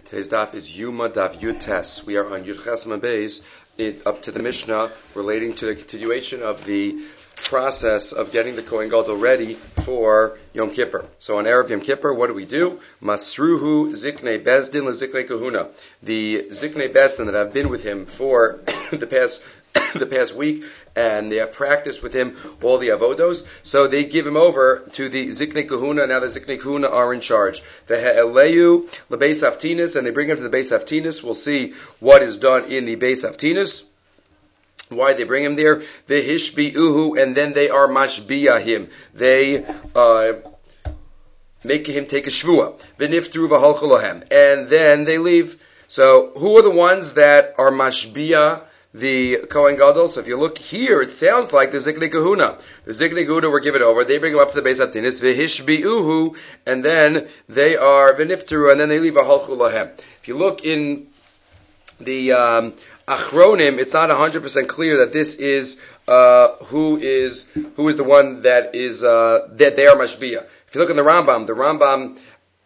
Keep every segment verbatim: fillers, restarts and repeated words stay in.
Today's daf is Yuma Daf Yutes. We are on Yud Chesma Beis, up to the Mishnah relating to the continuation of the process of getting the Kohen Gadol ready for Yom Kippur. So on Erev Yom Kippur, what do we do? Masruhu Ziknei Bezdin LeZiknei Kahuna. The Ziknei Bezdin that have been with him for the past the past week, and they have practiced with him all the avodos, so they give him over to the Ziknei Kahuna. Now the Ziknei Kahuna are in charge. The Ha'eleyu LeBeis Haftinis, and they bring him to the Beis Haftinis. We'll see what is done in the Beis Haftinis. Why they bring him there? The Hishbi'uhu, and then they are mashbiya him. They uh, make him take a shvua. V'niftru v'halchu lohem, and then they leave. So who are the ones that are mashbiya the Kohen Gadol? So if you look here, it sounds like the Ziknei Kahuna. The Ziknei Kahuna were given over. They bring him up to the Beis Haftinis. V'hishbi'uhu, and then they are v'niftru, and then they leave v'halchu lohem. If you look in the um, Achronim, it's not one hundred percent clear that this is uh, who is who is the one that is uh, that they are mashbiya. If you look in the Rambam, the Rambam,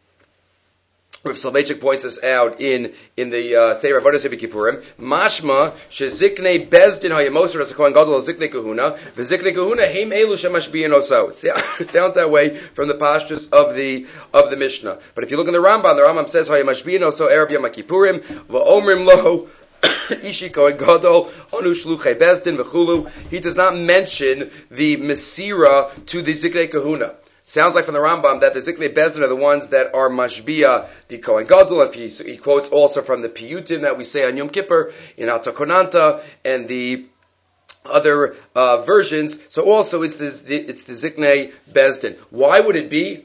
Rav Soloveitchik points this out in in the uh, Seir Avodas Kippurim. Mashma sheziknei bezdin hayamoser as a kohen gadol ziknei kahuna v'ziknei kahuna heim elu shemashbiyin oso. It sounds that way from the pastures of the of the Mishnah. But if you look in the Rambam, the Rambam says hayamashbiyin oso erev Yom Kippurim v'omrim lo Ishi Kohen Gadol, Onu Shluchei Bezdin V'chulu. He does not mention the Mesira to the Ziknei Kahuna. Sounds like from the Rambam that the Ziknei Bezdin are the ones that are Mashbiya, the Kohen Gadol. If he, he quotes also from the Piyutim that we say on Yom Kippur, in Atakonanta, and the other uh, versions. So also it's the, it's the Ziknei Bezdin. Why would it be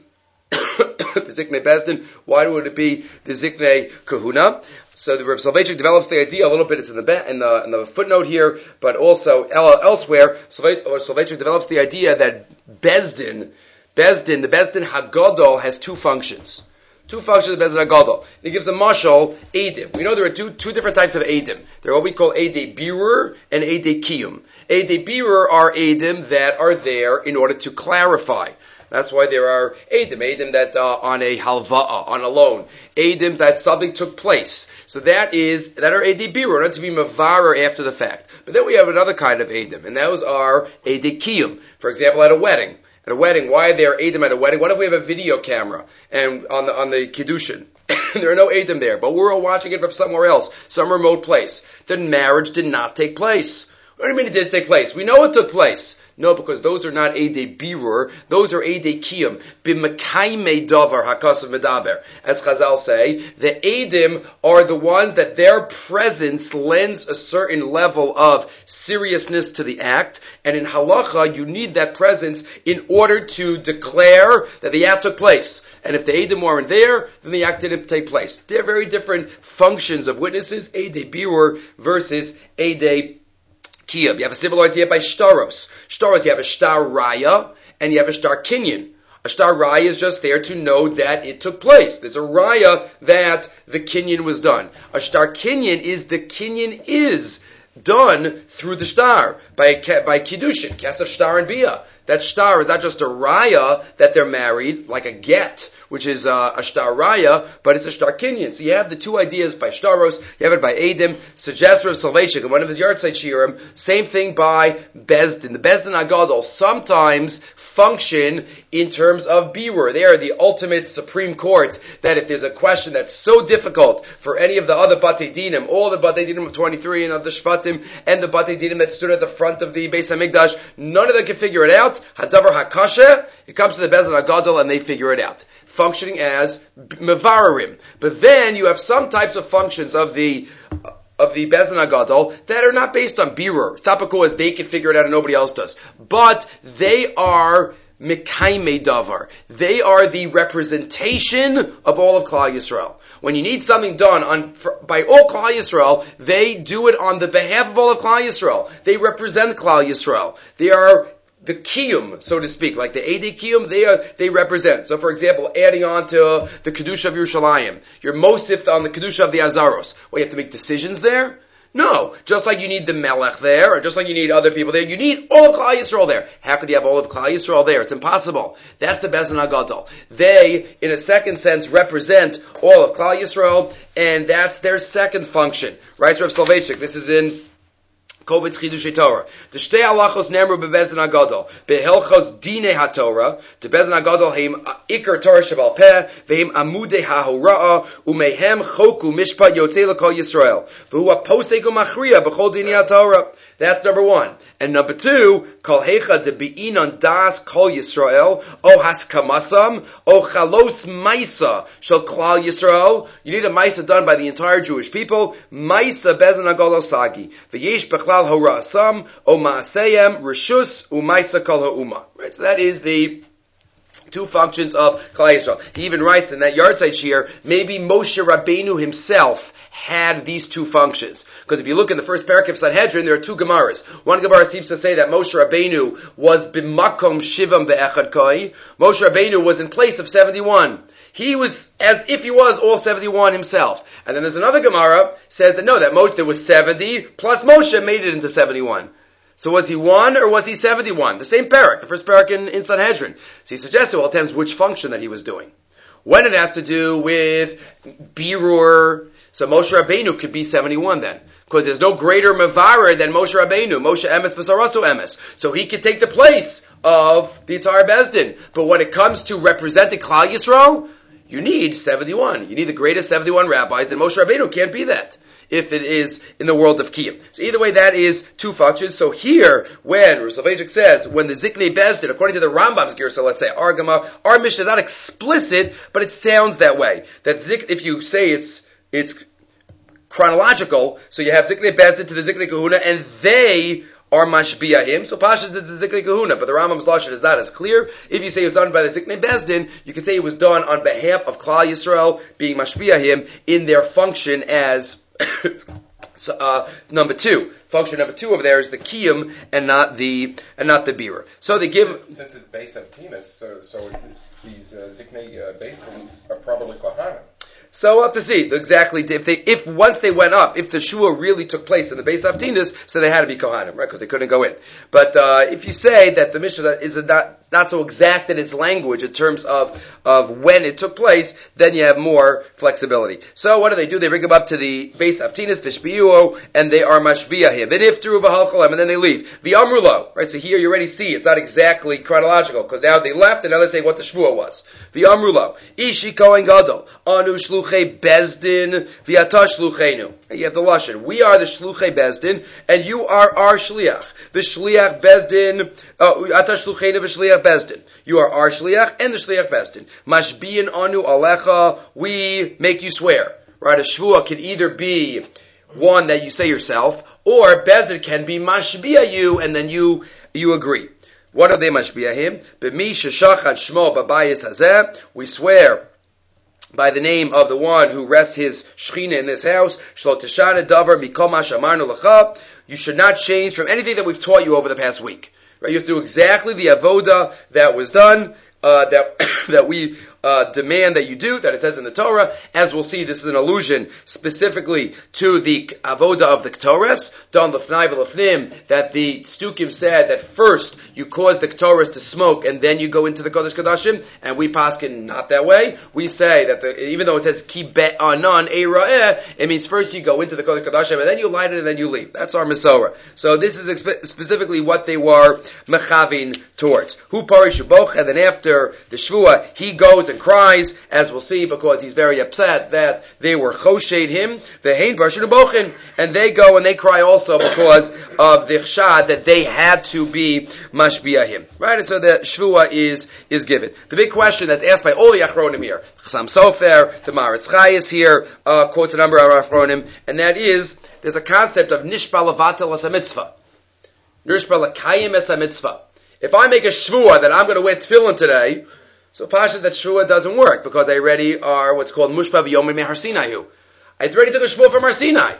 the Ziknei Bezdin? Why would it be the Ziknei Kahuna? So the Rav Soloveitchik develops the idea a little bit. It's in the in the, in the footnote here, but also elsewhere. Soloveitchik develops the idea that Bezdin, Bezdin, the Bezdin Hagadol has two functions. Two functions of Bezdin Hagadol. He gives a mashal Eidim. We know there are two two different types of Eidim. There are what we call Eidei Birur and Eidei Kiyum. Eidei Birur are Eidim that are there in order to clarify. That's why there are Eidim, Eidim that uh, on a halva'a, on a loan. Eidim that something took place. So that is, that are Eidei Birur, not to be mavarer after the fact. But then we have another kind of Eidim, and those are Eidei Kiyum. For example, at a wedding. At a wedding, why are there Eidim at a wedding? What if we have a video camera and on the, on the Kiddushin? There are no Eidim there, but we're all watching it from somewhere else, some remote place. The marriage did not take place. What do you mean it didn't take place? We know it took place. No, because those are not Eidei Birur, those are Eidei Kiyum. B'mekaimei davar hakasav medaber. As Chazal say, the Eidim are the ones that their presence lends a certain level of seriousness to the act, and in halacha, you need that presence in order to declare that the act took place. And if the Eidim weren't there, then the act didn't take place. They're very different functions of witnesses, Eidei Birur versus Eidei Kiyum. You have a similar idea by shtaros. Shtaros, you have a shtar raya and you have a shtar kinyan. A shtar raya is just there to know that it took place. There's a raya that the kinyan was done. A shtar kinyan is the kinyan is done through the shtar by by kiddushin, kesef shtar and bia. That shtar is not just a raya that they're married, like a get, which is uh, a shtar raya, but it's a shtar kinyan. So you have the two ideas by shtaros, you have it by Eidim, suggests Rav Soloveitchik in one of his yahrzeit shiurim, same thing by Bezdin. The Bezdin Hagadol sometimes function in terms of birur. They are the ultimate supreme court, that if there's a question that's so difficult for any of the other Batei Dinim, all the Batei Dinim of twenty-three and of the Shvatim, and the Batei Dinim that stood at the front of the Beis HaMikdash, none of them can figure it out. Hadavar HaKasha, it comes to the Bezdin Hagadol and they figure it out, functioning as mevarerim. But then you have some types of functions of the of the Bezdin Hagadol that are not based on birur. It's not because they can figure it out and nobody else does. But they are mekaimei davar. They are the representation of all of Klal Yisrael. When you need something done on, for, by all Klal Yisrael, they do it on the behalf of all of Klal Yisrael. They represent Klal Yisrael. They are the kiyum, so to speak, like the Eidei Kiyum, they are, they represent. So for example, adding on to the Kedusha of Yerushalayim, you're mosif on the Kedusha of the Azaros. Well, you have to make decisions there? No, just like you need the Melech there, or just like you need other people there, you need all of Klal Yisrael there. How could you have all of Klal Yisrael there? It's impossible. That's the Beis Din HaGadol. They, in a second sense, represent all of Klal Yisrael, and that's their second function. Right, so Rav Soloveitchik, this is in Kovitz Chidushei Torah. The shtei halachos nemru beBeis Din HaGadol behilchos dinei haTorah. The Beis Din HaGadol heim ikar Torah shebal peh vehem amudei hahorah umehem choku mishpat yotzei l'kol Yisrael v'hu haposek umachriya b'chol dinei haTorah. That's number one. And number two, kol hecha de be'inon das kol Yisrael o haskamasam o chalos maisa shel klal Yisrael. You need a maisa done by the entire Jewish people. Maisa Beis Din HaGadol sagi v'yesh bechlal horasam o maaseyem rishus umaisa kol ha'uma. Right. So that is the two functions of Klal Yisrael. He even writes in that Yartzeit Shir, maybe Moshe Rabbeinu himself had these two functions. Because if you look in the first parak of Sanhedrin, there are two Gemaras. One Gemara seems to say that Moshe Rabbeinu was b'makom shivam be'echad koi. Moshe Rabbeinu was in place of seventy-one. He was as if he was all seventy-one himself. And then there's another Gemara says that no, that Moshe, there was seventy, plus Moshe made it into seventy-one. So was he one or was he seventy-one? The same parak, the first parak in, in Sanhedrin. So he suggested all times which function that he was doing. When it has to do with birur, so Moshe Rabbeinu could be seventy-one then. Because there's no greater mevarer than Moshe Rabbeinu. Moshe emes v'sarasu emes. So he could take the place of the entire Beis Din. But when it comes to representing Klal Yisrael, you need seventy-one. You need the greatest seventy-one rabbis, and Moshe Rabbeinu can't be that if it is in the world of Kiyum. So either way, that is two functions. So here, when Rav Soloveitchik says, when the Ziknei Beis Din, according to the Rambam's gear, so let's say, our Gemara, our Mishnah is not explicit, but it sounds that way. That zik, if you say it's, it's chronological, so you have Ziknei Beis Din to the Ziknei Kahuna, and they are mashbiahim. So Pashas is the Ziknei Kahuna, but the Rambam's lashon is not as clear. If you say it was done by the Ziknei Beis Din, you can say it was done on behalf of Klal Yisrael being mashbiahim in their function as so, uh, number two. Function number two over there is the kiyum and not the and not the birur. So they give since it's Beis Avtinis, so so these uh, Ziknei uh, Beis Din are probably kohanim. So we'll have to see exactly if they, if once they went up, if the shua really took place in the Beis Avtinis, so they had to be kohanim, right? Because they couldn't go in. But uh, if you say that the Mishnah is not not so exact in its language in terms of of when it took place, then you have more flexibility. So what do they do? They bring them up to the Beis Avtinis v'shpiyuo, and they are mashbiahim. And if through v'halchalem, and then they leave. V'amrulo, right? So here you already see it's not exactly chronological because now they left, and now they're saying what the shvua was. V'amrulo, ishi kohen gadol anu shluchei Beis Din v'ata shlucheinu. You have the lashon. We are the shluchei Beis Din, and you are our shliach. The shliach Beis Din, ata shlucheinu v'shliach Beis Din. You are our shliach and the shliach Beis Din. Mashbiyin anu alecha. We make you swear. Right? A shvua can either be one that you say yourself, or Beis Din can be mashbiya you, and then you you agree. What are they mashbiyahim? B'mi sheshachat shmo b'bayis hazeh. We swear by the name of the one who rests his shechina in this house. Shlo teshana davar mikom ma shamarnu lecha. You should not change from anything that we've taught you over the past week. Right? You have to do exactly the avoda that was done, uh, that that we uh, demand that you do, that it says in the Torah. As we'll see, this is an allusion specifically to the avoda of the Ketores, don lefnai v'lefnim, that the Stukim said that first you cause the Ketores to smoke and then you go into the Kodesh Kodashim, and we paskin not that way. We say that the, even though it says ki be'anan eira'eh, it means first you go into the Kodesh Kodashim and then you light it and then you leave. That's our Mesorah. So this is expe- specifically what they were mechavin towards. Hu parishu boch, and then after the Shvua, he goes and cries, as we'll see, because he's very upset that they were choshed him, the hein barshin bochin, and they go and they cry also because of the chshad that they had to be mashbiahim. Right? And so the Shvua is, is given. The big question that's asked by all the Achronim here, Chassam Sofer, the Maritz Chai is here, uh, quotes a number of Achronim, and that is, there's a concept of nishpa levatel as a mitzvah. Nishpa lekayim as a mitzvah. If I make a shvua that I'm going to wear tefillin today, so Pasha that shvua doesn't work because they already are what's called mushpa v'yomim mehar Sinayu. I already took a shvua from Har Sinai.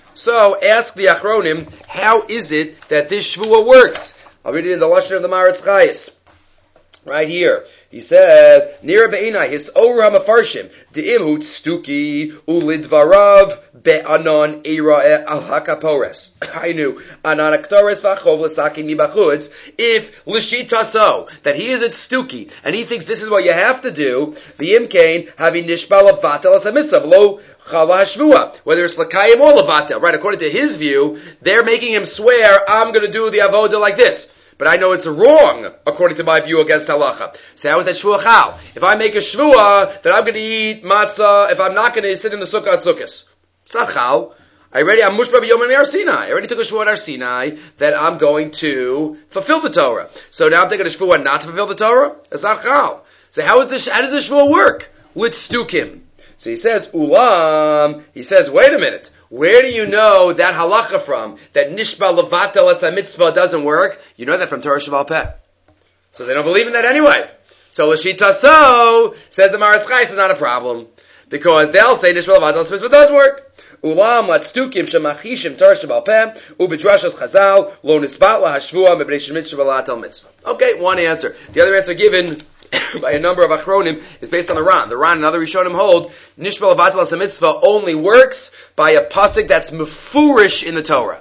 So ask the Achronim, how is it that this shvua works? I'll read it in the lashon of the Maritz Chayes. Right here. He says, Nira be'inai, his ora mafarshim, de'im hu tstuki ulidvarav be'anon ira al hakapores. I knew, anan aktores v'achov l'sakin mibachutz, if l'shita so, that he is at stuki, and he thinks this is what you have to do, the imkain, having nishbal of vatel as a mitzvah, lo chala hashvua, whether it's l'kayim or l'vatel, right? According to his view, they're making him swear, I'm going to do the avodah like this. But I know it's wrong, according to my view, against halacha. So how is that shvuah chal? If I make a shvuah that I'm going to eat matzah, if I'm not going to sit in the sukkah at sukkahs, it's not chal. I already, I'm mushba b'yom Har Sinai. I already took a shvuah at Har Sinai that I'm going to fulfill the Torah. So now I'm taking a shvuah not to fulfill the Torah? It's not chal. So how is this, how does this shvuah work? Let's stukim. So he says, ulam, he says, wait a minute. Where do you know that halacha from? That nishba levatel as a mitzvah doesn't work? You know that from Torah Sheval Peh. So they don't believe in that anyway. So l'shita so, says the Maras Chais, is not a problem. Because they'll say nishba levatel as a mitzvah does work. Ulam latstukim shemachishim Torah Sheval Peh, ubidrashas chazal, lo nisbat lahashvua mebnei mitzvah latel mitzvah. Okay, one answer. The other answer given by a number of achronim is based on the Ran. The Ran and other Rishonim hold nishba levatel as a mitzvah only works by a pasuk that's mefurish in the Torah.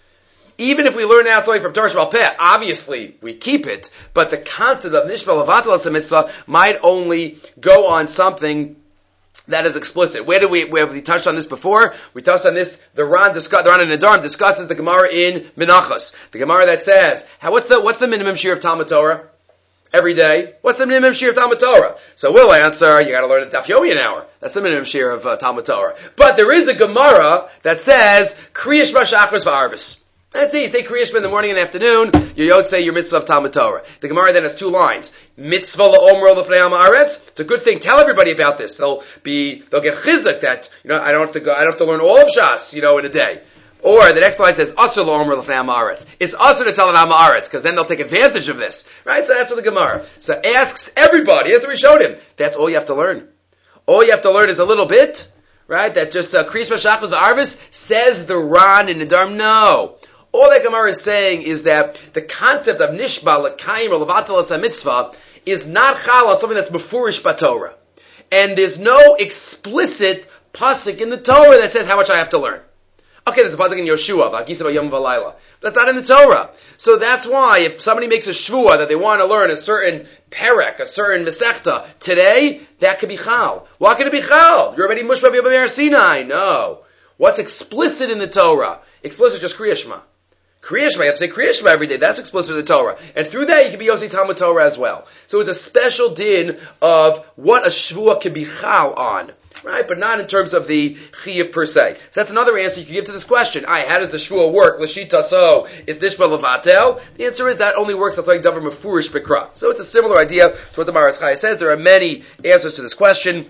Even if we learn that something from Torah Sheval Peh, obviously we keep it, but the concept of nishba levatel as a mitzvah might only go on something that is explicit. Where did we, where have we touched on this before? We touched on this, the Ran, discuss, the Ran in Nedarim discusses the Gemara in Menachos. The Gemara that says, how, what's the, what's the minimum shir of Talmud Torah? Every day. What's the minimum shir of Talmud Torah? So we'll answer, you gotta learn a Daf Yomi an hour. That's the minimum shir of uh, Talmud Torah. But there is a Gemara that says, Kriya Shema Shachris V'Arvis. That's it. You say Kriya Shema in the morning and afternoon, your Yod say your mitzvah of Talmud Torah. The Gemara then has two lines. Mitzvah la'omro l'fnei ha'aretz. It's a good thing. Tell everybody about this. They'll be, they'll get chizuk that, you know, I don't have to go, I don't have to learn all of Shas, you know, in a day. Or the next line says, Asur la'omer l'fnei ha'aretz. It's Asur to tell an ha'aretz, because then they'll take advantage of this. Right? So that's what the Gemara. So asks everybody, that's what we showed him. That's all you have to learn. All you have to learn is a little bit, right? That just, uh, Kriya Shema Shachris V'Arvis says the Ran in Nedarim. No. All that Gemara is saying is that the concept of nishba, l'kayim, or levatel as a mitzvah is not chal on something that's mefurish b'Torah. And there's no explicit pasuk in the Torah that says how much I have to learn. Okay, there's a pasuk in Yoshua, v'akisa b'yom v'layla. That's not in the Torah. So that's why if somebody makes a shvuah that they want to learn a certain perek, a certain mesechta today, that could be chal. Why could it be chal? You're already mushba b'yom Har Sinai. No. What's explicit in the Torah? Explicit is just Kriya Shema. Kriya Shema, you have to say Kriya Shema every day. That's explicit in the Torah. And through that, you can be Yosei Talmud Torah as well. So it's a special din of what a shvuah can be chal on. Right? But not in terms of the chiyuv per se. So that's another answer you can give to this question. Aye, how does the shvuah work? L'shita so, is nishba levatel? The answer is that only works, that's like davar mefurish b'kra. So it's a similar idea to what the Maras Chai says. There are many answers to this question,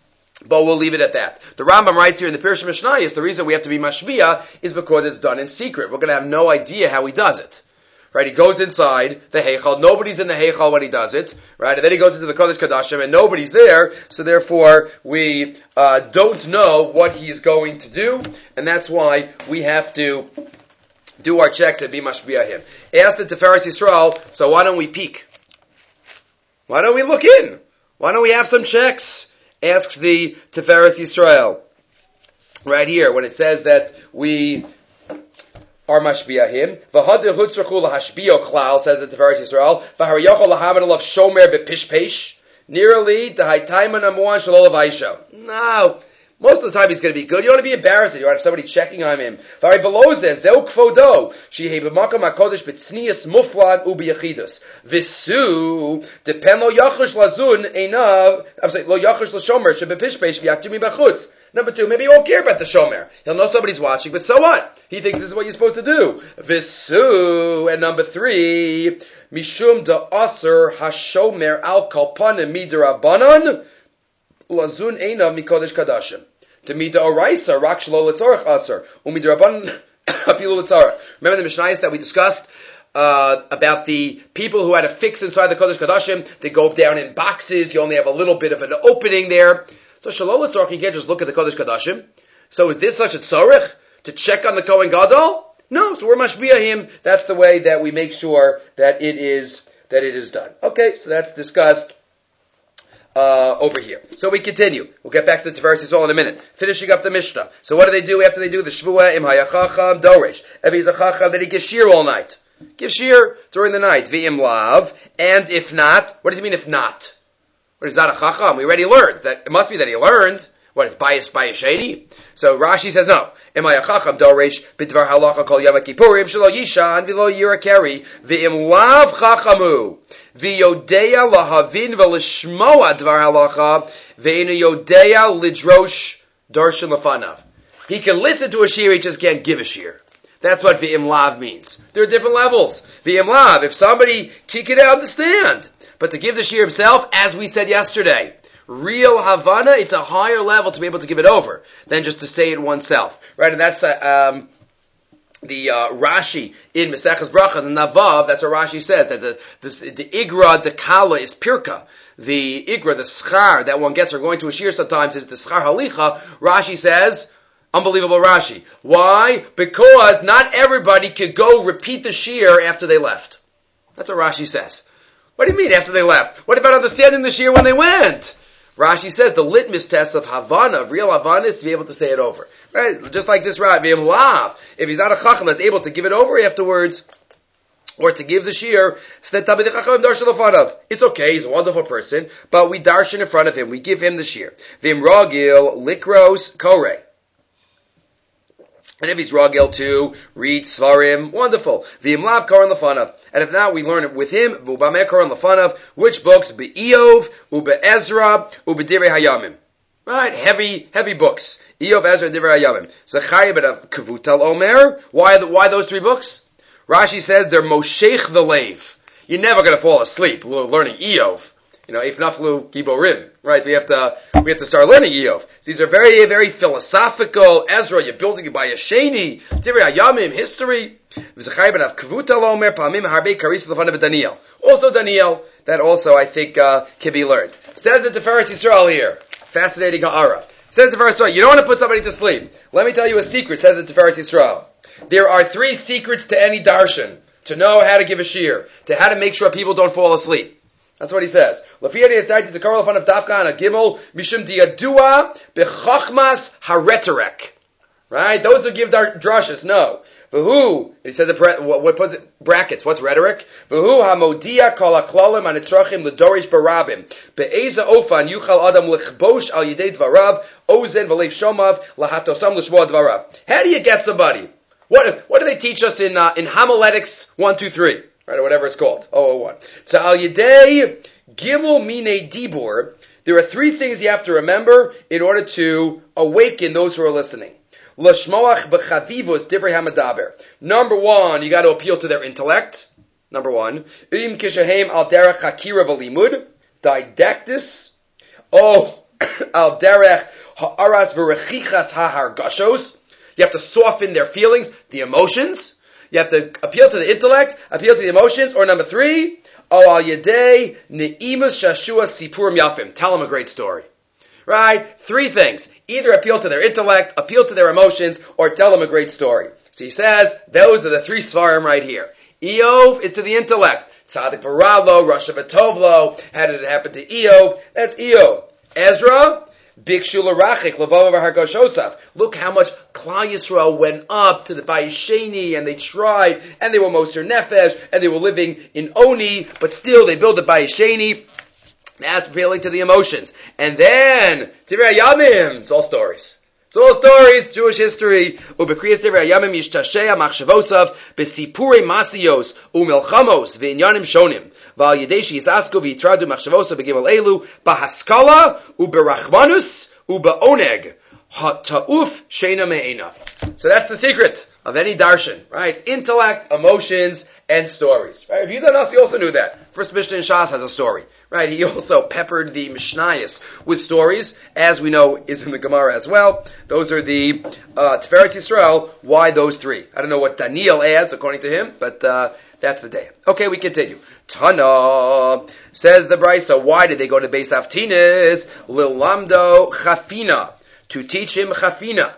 but we'll leave it at that. The Rambam writes here in the Pirush Mishnayos, the reason we have to be mashviah is because it's done in secret. We're going to have no idea how he does it. Right? He goes inside the Heichal. Nobody's in the Heichal when he does it. Right? And then he goes into the Kodesh Kodashim and nobody's there. So therefore, we uh, don't know what he's going to do. And that's why we have to do our checks and be mashviah him. Ask the Tiferes Yisrael, so why don't we peek? Why don't we look in? Why don't we have some checks? Asks the Tiferes Yisrael. Right here, when it says that we are mashbiahim. V'hadil hutzrachu lahashbio klal, says the Tiferes Yisrael. V'hariyochol lahamad alav shomer bepishpesh. Nearly the haitaiman amuan shalol aisha. No. Most of the time he's going to be good. You don't want to be embarrassed. You want to have somebody checking on him. Vari below says, Zeu kvodo. Shehei b'makam HaKodesh b'tznias muflad u'b'yachidus. V'su, depem lo yachush lazun einav, I'm saying, lo yachush l'shomer, shebepishpesh v'yaktumi b'chutz. Number two, maybe he won't care about the shomer. He'll know somebody's watching, but so what? He thinks this is what you're supposed to do. V'su, and number three, mishum da aser hashomer al kalpanim midirabanan, lazun einav mikodesh kadashim. To meet the oraisa, rak shlo letzorach aser, umidirabanan apilu letzorach. Remember the Mishnayos that we discussed? Uh, about the people who had a fix inside the Kodesh Kadashim. They go down in boxes. You only have a little bit of an opening there. So Shalom L'Tzorach, you can't just look at the Kodesh Kadashim. So is this such a tzorich to check on the Kohen Gadol? No, so we're mashbiahim. That's the way that we make sure that it is, that it is done. Okay, so that's discussed uh, over here. So we continue. We'll get back to the Tiferes Yisrael in a minute. Finishing up the Mishnah. So what do they do after they do the Shvua Im Hayachacham Doresh? If he's a Chacham, then he gives Shir all night. Give Shir during the night. V'im Lav. And if not, what does he mean if not? What is that a Chacham? We already learned. That it must be that he learned. What is bias bias shady? So Rashi says no. Am I a chacham doresh b'dvar halacha kol yom kippurim shelo yishan v'lo yirakeri v'im lav chachamu v'yodea lahavin v'lishmoa dvar halacha v'einu yodea lidrosh darshan lefanav. He can listen to a shir, he just can't give a shir. That's what v'im lav means. There are different levels. V'im lav, if somebody he can understand, but to give the shir himself, as we said yesterday. Real Havana, it's a higher level to be able to give it over than just to say it oneself, right? And that's the um, the uh, Rashi in Maseches Brachas and Navav. That's what Rashi says, that the this, the igra the kala is pirka. The igra, the schar that one gets for going to a shir sometimes is the schar halicha. Rashi says, unbelievable Rashi. Why? Because not everybody could go repeat the shir after they left. That's what Rashi says. What do you mean after they left? What about understanding the shir when they went? Rashi says the litmus test of Havana, of real Havana, is to be able to say it over. Right? Just like this Rav, if he's not a Chacham that's able to give it over afterwards, or to give the shir, it's okay, he's a wonderful person, but we darshan in front of him, we give him the shir. Vim ragil, likros, kore. And if he's ragil to read svarim, wonderful. Vim lav koran lefanav. And if not, we learn it with him. V'ubameh koran lefanav. Which books? Be'iyov, ube'ezra, ube'divrei hayamim. Right, heavy, heavy books. Iyov, Ezra, Divrei hayamim. Zechariah ben Kavutal Omer. Why, the, why those three books? Rashi says they're moshech the lave. You're never going to fall asleep learning Iyov. You know, if naflu giborim, right? We have to, we have to start learning Iyov. These are very, very philosophical. Ezra, you're building it by a sheni. Divrei hayamim, history. Also Daniel, that also I think uh, can be learned. Says the Tiferes Yisrael here. Fascinating ha'ara. Says the Tiferes Yisrael, you don't want to put somebody to sleep. Let me tell you a secret, says the Tiferes Yisrael. There are three secrets to any darshan. To know how to give a shir. To how to make sure people don't fall asleep. That's what he says. Lafiyadi to Karol of Dafka and Gimel Mishum diadua bechachmas hareterek. Right? Those who give dar- drushes, no. V'hu, he says, what, what puts it, brackets, what's rhetoric? V'hu hamodia kol haklalim anitrachim l'dorish barabim. Be'eza ofan yuchal adam l'chbosh al yidei dvarav, ozen v'leiv shomav, lahatosam l'shmoa dvarav. How do you get somebody? What, what do they teach us in, uh, in homiletics one, two, three? Right, or whatever it's called. oh oh one. So al yidei gimel mine dibur, there are three things you have to remember in order to awaken those who are listening. L'shmoach b'chavivus divrei hamadaber. Number one, you got to appeal to their intellect. Number one. Im kishahem al derech hakira v'limud. Didactis. Oh, al derech ha'aras v'rechichas ha'hargashos. You have to soften their feelings, the emotions. You have to appeal to the intellect, appeal to the emotions. Or number three, oh al yedei ne'imus shashua sipurim yafim. Tell them a great story. Right? Three things. Either appeal to their intellect, appeal to their emotions, or tell them a great story. So he says, those are the three svarim right here. Iyov is to the intellect. Tzadik v'ralo, Rasha v'tovlo. How did it happen to Iyov? That's Iyov. Ezra, Bikshu l'rachik, l'vov v'hargoshosav. Look how much Klal Yisrael went up to the Bayesheni, and they tried, and they were Moser Nefesh, and they were living in Oni, but still they built the Bayesheni. That's appealing to the emotions. And then, Divrei Hayamim, it's all stories. It's all stories, Jewish history. Ubekriyas Divrei Hayamim yishtashea machshavosav besipurei masiyos umelchamos ve'inyanim shonim. V'al yedeshi yisasku v'yitradu machshavosav begimel elu bahaskala uberachmanus ubeoneg ha'ta'uf sheina me'ena. So that's the secret of any darshan, right? Intellect, emotions, and stories. Right? If you don't know, you also knew that. First Mishnah in Shas has a story. Right? He also peppered the Mishnayos with stories, as we know is in the Gemara as well. Those are the uh, Tiferes Yisrael. Why those three? I don't know what Daniel adds according to him, but uh, that's the day. Okay, we continue. Tana says the Brisa. Why did they go to Beis Avtinis? Lilamdo Chafina, to teach him Chafina.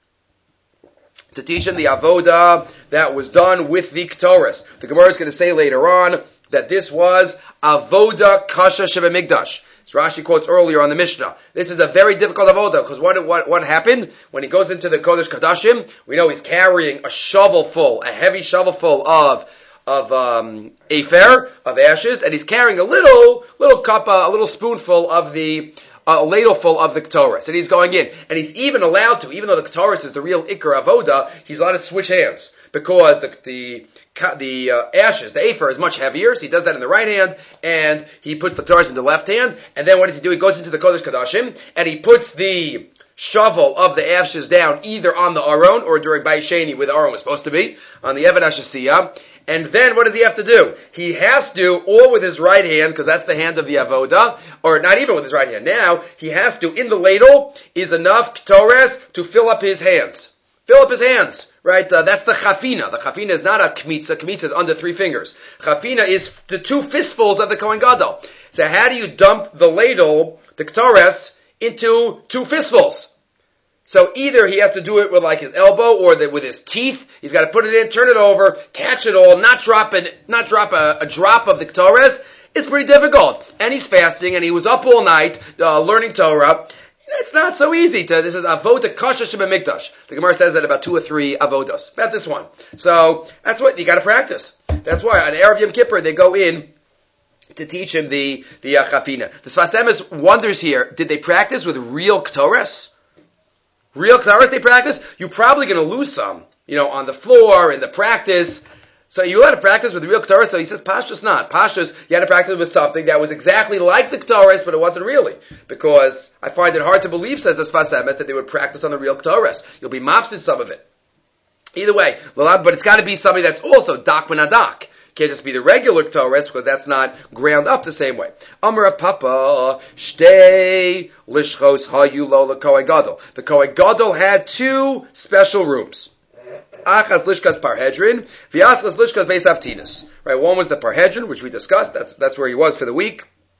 To teach him the avoda that was done with the Ketores. The Gemara is going to say later on that this was avoda kasha shebemigdash. So Rashi quotes earlier on the Mishnah. This is a very difficult avoda, because what, what, what happened? When he goes into the Kodesh Kadashim, we know he's carrying a shovel full, a heavy shovel full of, of, um, afer, of ashes, and he's carrying a little, little cup, uh, a little spoonful of the, a ladleful of the Ketores, and he's going in. And he's even allowed to, even though the Ketores is the real Iker Avoda, he's allowed to switch hands, because the, the, the uh, ashes, the afer, is much heavier, so he does that in the right hand, and he puts the Ketores in the left hand, and then what does he do? He goes into the Kodesh Kadashim, and he puts the shovel of the ashes down either on the Aron, or during Bayis Sheni, where the Aron was supposed to be, on the Evan HaShasiyah. And then what does he have to do? He has to, or with his right hand, because that's the hand of the avoda, or not even with his right hand. Now, he has to, in the ladle, is enough ketores to fill up his hands. Fill up his hands, right? Uh, that's the chafina. The chafina is not a kmitza. Kmitza is under three fingers. Chafina is the two fistfuls of the Kohen Gadol. So how do you dump the ladle, the ketores, into two fistfuls? So either he has to do it with like his elbow or the, with his teeth. He's got to put it in, turn it over, catch it all, not drop it, not drop a, a drop of the Ketores. It's pretty difficult. And he's fasting, and he was up all night uh, learning Torah. It's not so easy to. This is avoda kasha sheba mikdash. The Gemara says that about two or three avodas. About this one. So that's what you got to practice. That's why on Erev Yom Kippur they go in to teach him the the uh, chafina. The Sfas Emes wonders here: did they practice with real Ketores? Real Ketores they practice? You're probably going to lose some, you know, on the floor, in the practice. So you had to practice with real Ketores. So he says, Pashtus not. Pashtus, you had to practice with something that was exactly like the Ketores, but it wasn't really. Because I find it hard to believe, says the Sfas Emes, that they would practice on the real Ketores. You'll be mafsid some of it. Either way, but it's got to be something that's also dak v'nadak. Can't just be the regular Ketores, because that's not ground up the same way. Amar of Papa, shtei lishchos hayu lo leKohen Gadol. The Kohen Gadol had two special rooms. Achas lishkas parhedrin, v'achas lishkas beis avtinas. Right, one was the parhedrin, which we discussed. That's that's where he was for the week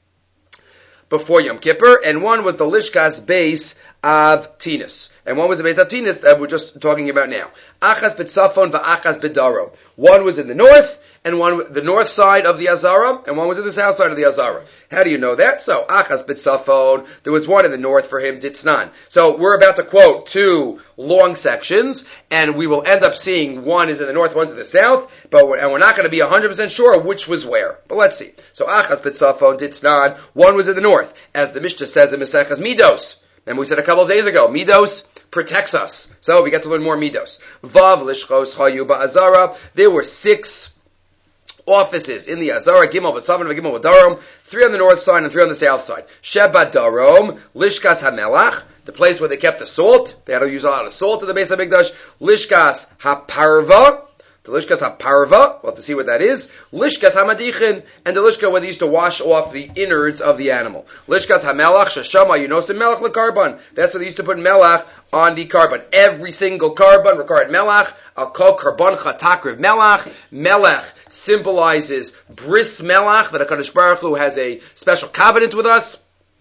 before Yom Kippur, and one was the lishkas beis avtinas, and one was the beis avtinas that we're just talking about now. Achas b'tzafon v'achas b'darom. One was in the north, and one the north side of the Azara, and one was in the south side of the Azara. How do you know that? So, Achas b'tzafon, there was one in the north for him, Ditznan. So, we're about to quote two long sections, and we will end up seeing one is in the north, one's in the south, but we're, and we're not going to be one hundred percent sure which was where. But let's see. So, Achas b'tzafon, Ditznan, one was in the north, as the Mishnah says in Maseches Midos. And we said a couple of days ago, Midos protects us. So, we get to learn more Midos. Vav lishchos hayu ba'azara, there were six offices in the Azara, Gimel B'Tzavon, Gimel B'Darom, three on the north side and three on the south side. Sheba Darom, Lishkas HaMelach, the place where they kept the salt. They had to use a lot of salt in the Beis HaMikdash. Lishkas HaParva, the Lishkas HaParva, we'll have to see what that is. Lishkas HaMadichin, and the Lishka where they used to wash off the innards of the animal. Lishkas HaMelach, Shashama, you know, Melach LeKarban. That's what they used to put Melach on the carbon. Every single carbon required Melach. I'll call Karban Chatakriv Melach. Melech symbolizes bris melach, that HaKadosh Baruch Hu has a special covenant with us,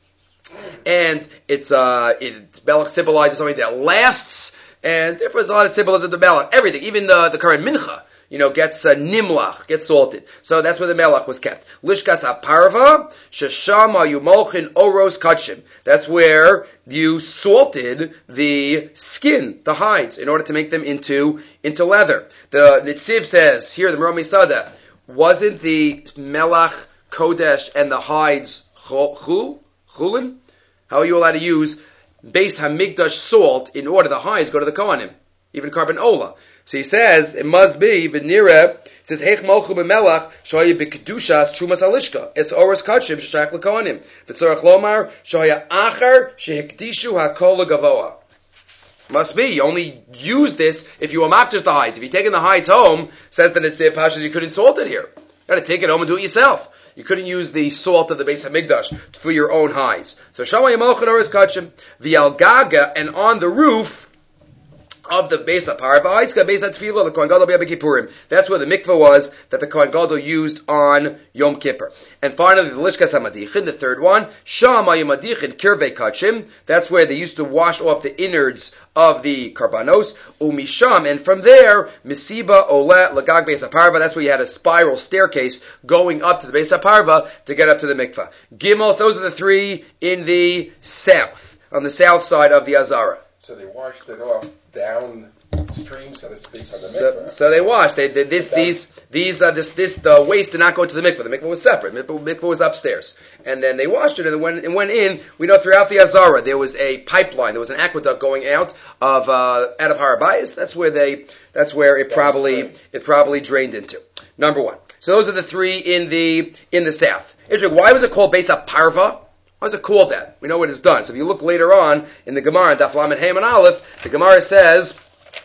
and it's uh, it melach symbolizes something that lasts, and therefore there's a lot of symbolism to melach. Everything, even the the current mincha, you know, gets uh, nimlach, gets salted. So that's where the melach was kept. Lishkas HaParva, sheshama yumolchin oros kachim. That's where you salted the skin, the hides, in order to make them into into leather. The Nitziv says here, the Merom Masada, wasn't the melach kodesh and the hides chul chulin? How are you allowed to use Beis Hamikdash salt in order the hides go to the Kohanim, even carbon ola? So he says, it must be, v'nira, it says, Heich malchu b'melach, shoya b'kedushas trumas alishka, es oros kachim, sheshach l'kohanim, v'tzorach lomar, shoya achar, shehikdishu hakol l'gavoa. Must be, you only use this if you amaktas the hides. If you're taking the hides home, says the Nitziv Pashas, you couldn't salt it here. You gotta take it home and do it yourself. You couldn't use the salt of the Beis HaMikdash for your own hides. So, shoya malchu oros kachim, the algaga, and on the roof, of the Beis HaParva, Itzka Beis HaTfilah, the Kohen Gadol B'Yom Kippurim. That's where the mikveh was that the Kohen Gadol used on Yom Kippur. And finally, the Lishkas HaMadichin, the third one, Sham HaYamadichin Kirvei Kachim. That's where they used to wash off the innards of the karbanos. Umisham, and from there, Misiba Ole Lagag Beis HaParva. That's where you had a spiral staircase going up to the Beis HaParva to get up to the mikveh. Gimels, those are the three in the south, on the south side of the Azara. So they washed it off downstream, so to speak, from the so, mikveh. So they washed. They, they this these these uh, this this the waste did not go to the mikveh. The mikveh was separate. Mikveh, mikveh was upstairs, and then they washed it and it went, it went in. We know throughout the Azara there was a pipeline. There was an aqueduct going out of uh, out of Har Habayis. That's where they. That's where it probably it probably drained into. Number one. So those are the three in the in the south. Israel, why was it called Beis HaParva? Why is it called that? We know what it's done. So if you look later on in the Gemara, Daf Lamed Hey and Aleph, the Gemara says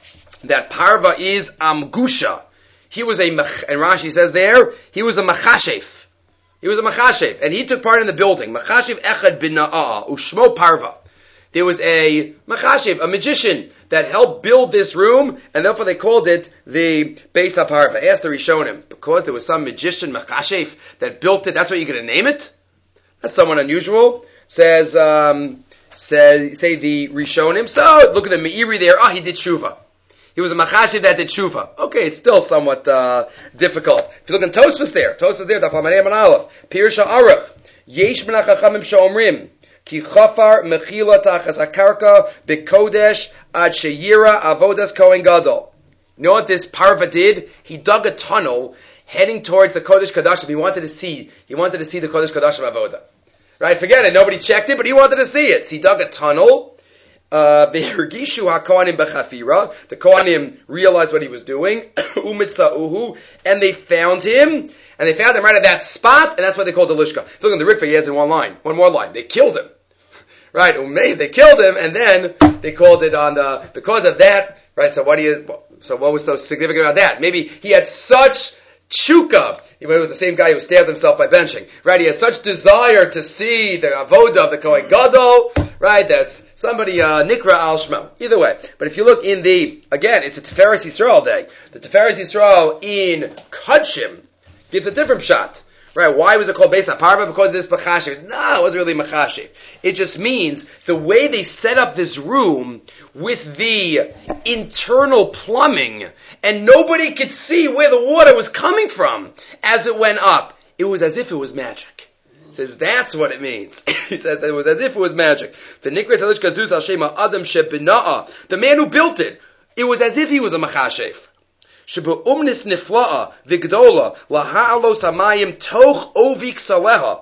that Parva is Amgusha. He was a, and Rashi says there, he was a Machashef. He was a Machashef, and he took part in the building. Machashef Echad bin Na'ah, Ushmo Parva. There was a Machashef, a magician, that helped build this room, and therefore they called it the Beis HaParva. Asked the Rishonim, because there was some magician, Machashef, that built it, that's what you're going to name it? That's somewhat unusual. Says, um, says, say the Rishonim. So, look at the Meiri there. Ah, oh, he did Tshuva. He was a Machashiv that did Tshuva. Okay, it's still somewhat, uh, difficult. If you look in Tosfos there, Tosfos there, Daf Lamed Hey and Aleph, Pirush HaAruch, Yesh min HaChachamim she'omrim, Ki chafar mechila tachas hakarka b'kodesh ad sheyira avodas Kohen Gadol. You know what this Parva did? He dug a tunnel heading towards the Kodesh Kodashim. He wanted to see, he wanted to see the Kodesh Kodashim Avoda. Right? Forget it. Nobody checked it, but he wanted to see it. So he dug a tunnel. Uh, the Hergishu HaKohanim B'Chafira. The Kohanim realized what he was doing. Umitza'uhu. And they found him. And they found him right at that spot. And that's what they called the Lishka. Look at the Rikva he has in one line. One more line. They killed him. Right? They killed him. And then they called it on the, because of that. Right? So what do you, so what was so significant about that? Maybe he had such Chuka. He was the same guy who stabbed himself by benching. Right? He had such desire to see the avoda of the Kohen Gadol. Right? That's somebody, uh, Nikra al Shmo. Either way. But if you look in the, again, it's a Tiferes Yisrael day. The Tiferes Yisrael in Kudshim gives a different shot. Right? Why was it called Beis HaParva? Because this Machashiv. No, it wasn't really Machashiv. It just means the way they set up this room with the internal plumbing, and nobody could see where the water was coming from as it went up. It was as if it was magic. He says that's what it means. He says that it was as if it was magic. The Nikras Halishka Zuz Al Shema Adam Shebina'a, the man who built it, it was as if he was a Machashiv. Shebu umnis nifla'a vigdola laha'alos hamayim toch ovik saleha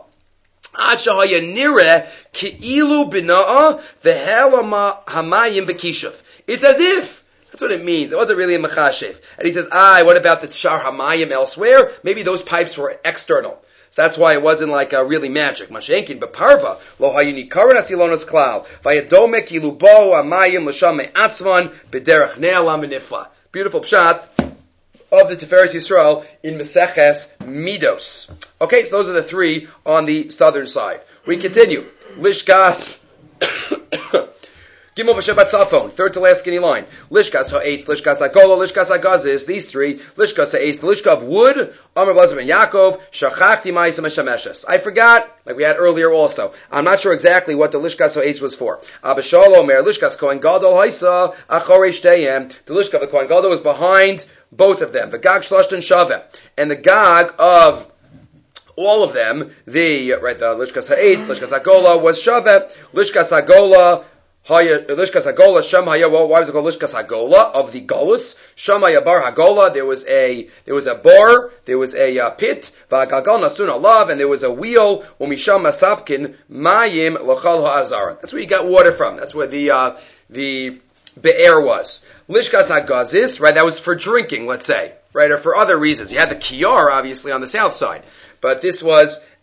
ad shahaya nireh ki'ilu bina'a v'helama hamayim bekishav. It's as if. That's what it means. It wasn't really a machashev. And he says, ah, what about the shar hamayim elsewhere? Maybe those pipes were external. So that's why it wasn't like uh, really magic. Mashenkin beparva lo hayuni karan asilonos klal vayadomek ilubo hamayim l'sham me'atzvan b'derech ne'alam v'nifla. Beautiful pshat of the Tiferes Yisrael in Meseches Midos. Okay, so those are the three on the southern side. We continue. Lishkas. Gimel v'Shabbat Safon, third to last skinny line. Lishkas ha'etz, Lishkas ha'gola, Lishkas ha'gazis, these three. Lishkas ha'etz, the Lishka of wood, Amar Blazer ben Yaakov, Shachachti ma'isa meshameshes. I forgot, like we had earlier also. I'm not sure exactly what the Lishkas ha'etz was for. Abba Shalom Omer, Lishkas Kohen Gadol haisa, achorei shteyem. The Lishka of the Kohen Gadol was behind both of them. The Gag Shloshten Shaveh. And the Gag of all of them, the, right, the Lishkas ha'etz, Lishkas ha'gola was Shaveh, Lishkas ha'gola, Lishkas Hagola, Shemaya, why was it called Lishkas Hagola? Of the Golus. Shemaya Bar Hagola, there was a, there was a bar, there was a uh, pit, V'Hagalgal Nasun Alav, and there was a wheel, Umisham Masapkin, Mayim L'chal Ha'azara. That's where you got water from. That's where the, uh, the Be'er was. Lishkas Hagazis, right, that was for drinking, let's say, right, or for other reasons. You had the Kiyar, obviously, on the south side. But this was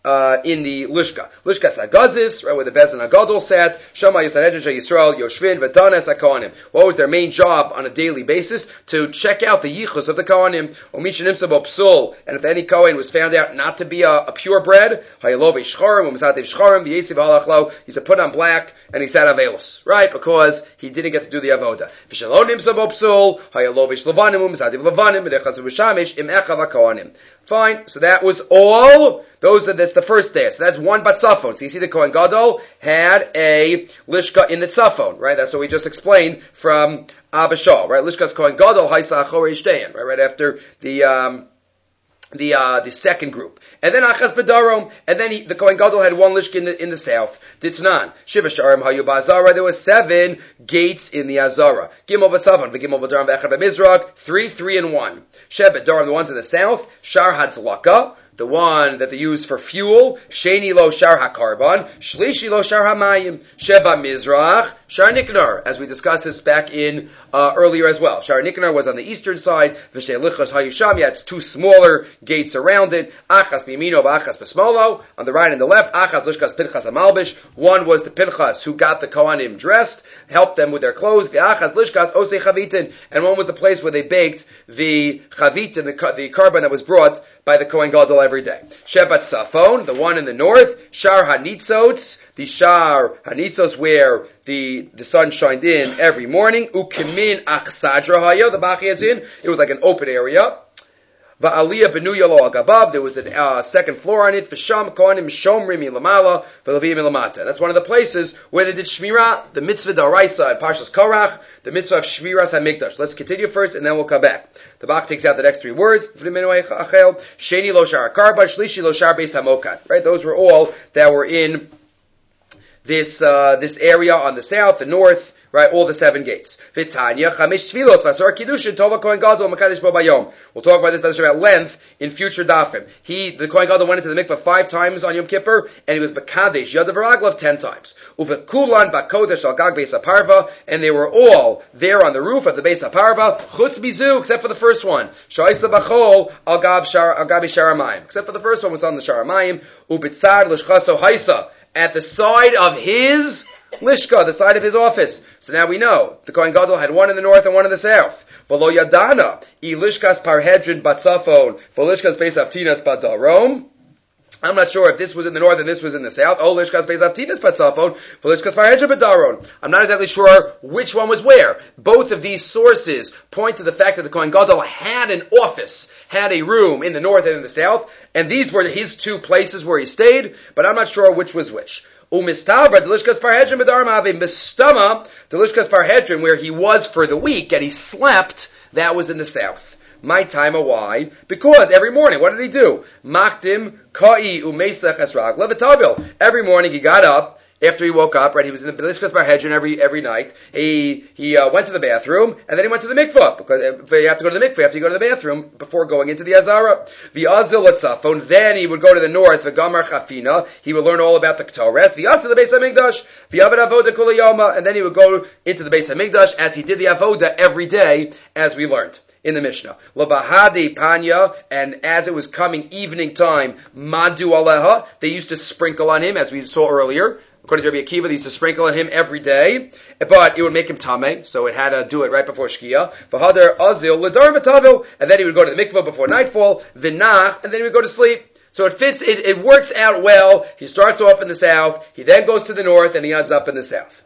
uh, in the Lishka. Lishka Sagazis, right, where the Bezin Agadol sat. Shama Yisrael Yisrael Yoshvin V'Danes HaKohanim. What was their main job on a daily basis? To check out the yichus of the Kohanim. Omishin Imsa Bo Psul. And if any Kohen was found out not to be a, a purebred, Hayalove Shcharim, Umasatev Shcharim, V'Yesiv Halachlo, he said put on black, and he said Avelos. Right? Because he didn't get to do the Avoda. V'Shalon Imsa Bo Psul, Hayalove Shlevanim, Umasatev Levanim, V'Dechas V'Shamish, Im Echav HaKohanim. Fine. So that was all. Those are, that's the first day. So that's one batzafon. So you see the Kohen Gadol had a lishka in the tzafon, right? That's what we just explained from Abba Shaul, right? Lishka's Kohen Gadol, haisa achorei shtein, right? Right after the, um, the, uh, the second group. And then Achaz Bedarom, and then he, the Kohen Gadol had one lishka in the, in the south. Ditznan. Shiva Sharim Hayu Ba'azara. There were seven gates in the Azara. Gimel B'Tzafon, V'Gimel B'Darom, V'Echad B'Mizrach. Three, three, and one. Shebet Darom, the one to the south. Shar Hatzlaka, the one that they use for fuel. Sheni Lo Shar HaKarban. Shlishi Lo Shar HaMayim. Sheba Mizrach. Shar Niknar, as we discussed this back in uh, earlier as well. Shar Niknar was on the eastern side. V'Shtei Lichos Hayusham, you had two smaller gates around it. Achas B'Yamino, V'Achas B'Smolo, on the right and the left. Achas Lishkas Pinchas HaMalbish. One was the Pinchas who got the Kohanim dressed, helped them with their clothes. V'Achas Lishkas Osei Chavitin, and one was the place where they baked the Chavitin, the, the carbon that was brought by the Kohen Gadol every day. Shevat Safon, the one in the north. Shar Hanitzotz, the Shar Hanitzos where the, the sun shined in every morning. Ukemin Achsadra Haya, the Bachiyat's in. It was like an open area. Va'aliyah benuya lo agabav. There was a uh, second floor on it. V'sham kohanim shomrim ilamala v'levim ilamata. That's one of the places where they did shmirah, the mitzvah d'oraisa at Parshas Korach, the mitzvah of shmiras hamikdash. Let's continue first, and then we'll come back. The Bach takes out the next three words. Sheni lo shar karban, shlishi lo shar beis hamokan. Right, those were all that were in this uh, this area on the south, the north. Right, all the seven gates. Vitanya chamish tefilot vasar kiddushin tova kohen gadol makadesh bo bayom. We'll talk about this at length in future dafim. He, the kohen gadol, went into the mikveh five times on Yom Kippur, and he was bekadesh yadav v'raglav ten times. Uvekulan bakodesh al gag beis haparva, and they were all there on the roof of the beis haparva. Chutz bizu, except for the first one. Shaisa bachol al gab shar al gabi sharamayim. Except for the first one was on the sharamayim. Ubitzad l'shchaso haisa, at the side of his Lishka, the side of his office. So now we know the Kohen Gadol had one in the north and one in the south. V'lo yadana I lishkas parhedrin batzafon v'lishkas beis avtinas badarom. I'm not sure if this was in the north and this was in the south. Oh, lishkas beis avtinas batzafon v'lishkas parhedrin badarom. I'm not exactly sure which one was where. Both of these sources point to the fact that the Kohen Gadol had an office, had a room in the north and in the south, and these were his two places where he stayed. But I'm not sure which was which. Umistavar, the Lishkas Parhedrin B'Daram Ave Mistama, the Lishkas Parhedrin, where he was for the week and he slept, that was in the south. My time, why? Because every morning, what did he do? Makdim Ka'i Umesach Esrag Levitabil. Every morning he got up. After he woke up, right, he was in the Lishkas Parhedrin every every night. He he uh, went to the bathroom, and then he went to the mikvah, because if you have to go to the mikvah, you have to go to the bathroom before going into the Azara. V'azil etzafon, then he would go to the north, v'gamar chafina, he would learn all about the Ketores, v'yasa the Beis HaMikdash, v'yavad avoda kol hayoma, and then he would go into the Beis HaMikdash as he did the avoda every day, as we learned in the Mishnah. Labahadi panya, and as it was coming evening time, madu aleha, they used to sprinkle on him, as we saw earlier. According to Rabbi Akiva, they used to sprinkle on him every day, but it would make him tameh, so it had to do it right before Shkia. V'hadar azil l'dar v'tavil, and then he would go to the mikvah before nightfall, v'nach, and then he would go to sleep. So it fits, it, it works out well. He starts off in the south, he then goes to the north, and he ends up in the south.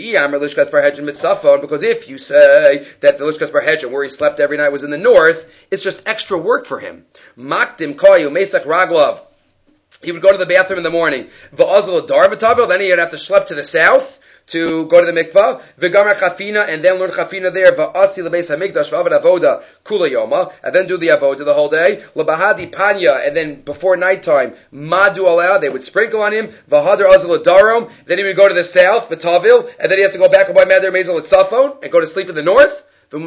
Because if you say that the Lishkas Parhedrin, where he slept every night, was in the north, it's just extra work for him. Makdim koyu mesach raglav. He would go to the bathroom in the morning. V'azal dar b'tabil, then he would have to schlep to the south to go to the mikvah. V'gamer chafina, and then learn chafina there. V'asi l'beis hamikdash v'avad avoda kula yoma, and then do the avoda the whole day. L'bahadi panya, and then before nighttime, madu aleh, they would sprinkle on him. V'hadar azal darom, then he would go to the south, v'tavil, and then he has to go back by Meder Mezel at Safon and go to sleep in the north.